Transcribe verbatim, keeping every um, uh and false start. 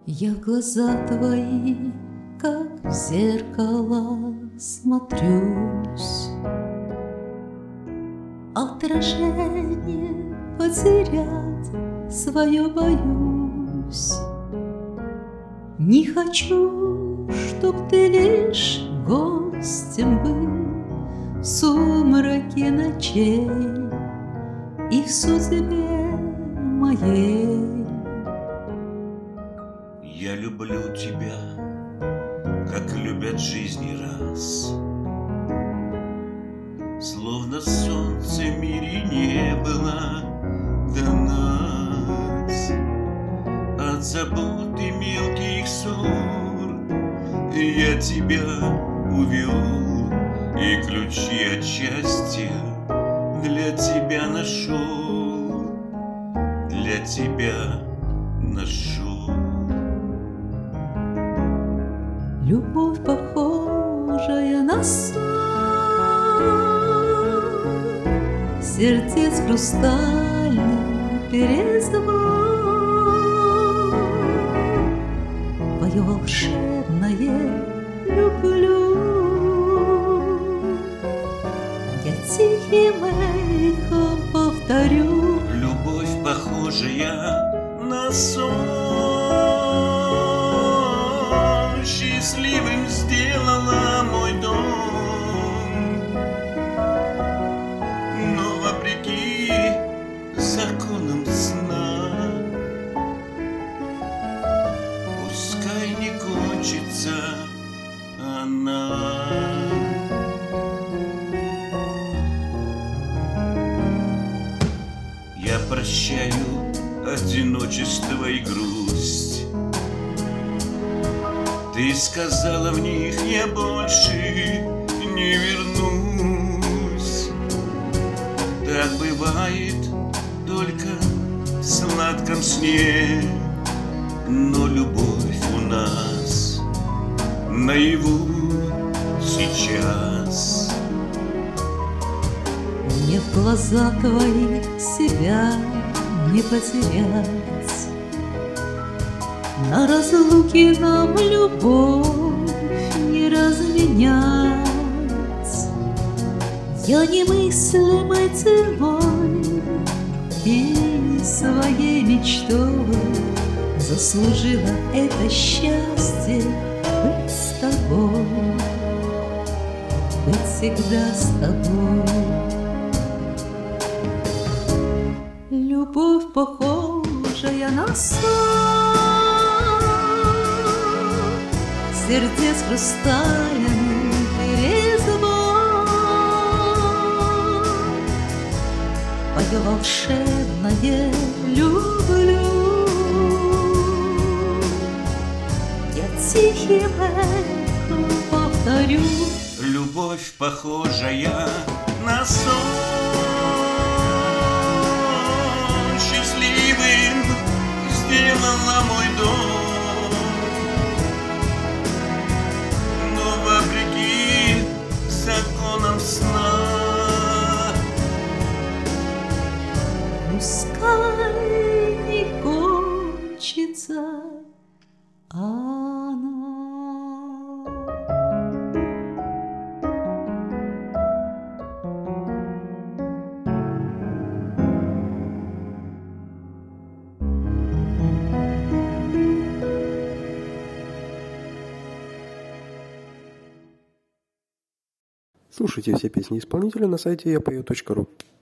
Я в глаза твои, как в зеркало, смотрюсь. Отражение потерять свое боюсь. Не хочу, чтоб ты лишь гостем был в сумраке ночей и в судьбе моей. Я люблю тебя, как любят жизни раз. Словно солнце в мире не было до нас. От забот и мелких ссор я тебя увел, и ключи от счастья для тебя нашел, для тебя нашел. Любовь, похожая на сон, сердец хрустальный перезвон, твое волшебное люблю. Я тихим эхом повторю. Любовь, похожая на сон, счастливым сделала мой дом. Но вопреки законам сна, пускай не кончится она. Я прощаю одиночество и грусть. Ты сказала в них: я больше не вернусь. Так бывает только в сладком сне, но любовь у нас наяву сейчас. Мне в глаза твои себя не потерять, на разлуке нам любовь не разменять. Я немыслимой ценой и своей мечтой заслужила это счастье быть с тобой, быть всегда с тобой. Любовь, похожая на сон, сердец хрустальный перезвон, твое волшебное люблю. Я тихим эхом повторю. Любовь, похожая на сон, счастливым сделала мой дом. Но вопреки законам сна, пускай не кончится она. Слушайте все песни исполнителя на сайте я пою точка ру.